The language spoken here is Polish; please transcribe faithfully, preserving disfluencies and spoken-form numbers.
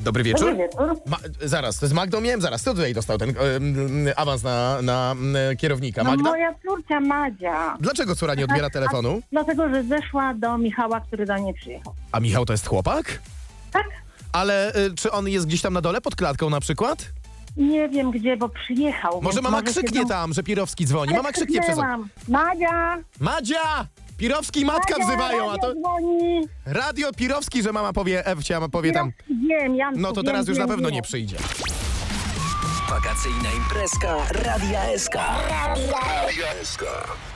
Dobry wieczór. Dobry wieczór. Ma, zaraz, to z Magdą miałem, zaraz. Kto tutaj dostał ten ym, awans na, na y, kierownika? No, Magda? moja córcia Madzia. Dlaczego córa nie odbiera telefonu? Dlatego, że zeszła do Michała, który do niej przyjechał. A Michał to jest chłopak? Tak? Ale y, czy on jest gdzieś tam na dole, pod klatką na przykład? Nie wiem gdzie, bo przyjechał. Może więc mama się krzyknie do- tam, że Pirowski dzwoni. Ale Mama krzyknie przez... krzyknęłam. Madzia! Madzia! Pirowski i matka Madzia, wzywają, a to... radio dzwoni. Radio Pirowski, że mama powie, Ewcia mama powie tam... Wiem, Janku, No to wiem, teraz już wiem, na pewno wiem. nie przyjdzie. Wakacyjna imprezka Radia S K. Radia S K.